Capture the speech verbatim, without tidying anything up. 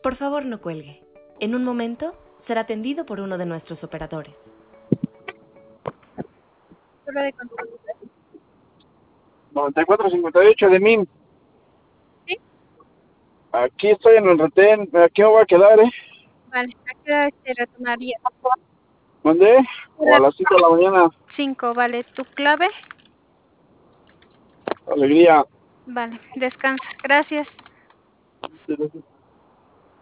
Por favor, no cuelgue. En un momento será atendido por uno de nuestros operadores. Solo de control. noventa y cuatro cincuenta y ocho de mí. ¿Sí? Aquí estoy en el retén. Aquí me voy a quedar, ¿eh? Vale, ¿a qué hora se retomaría? ¿Mandé? O a las cinco de la mañana. Cinco, vale. ¿Tu clave? Alegría. Vale, descansa. Gracias. Sí, gracias.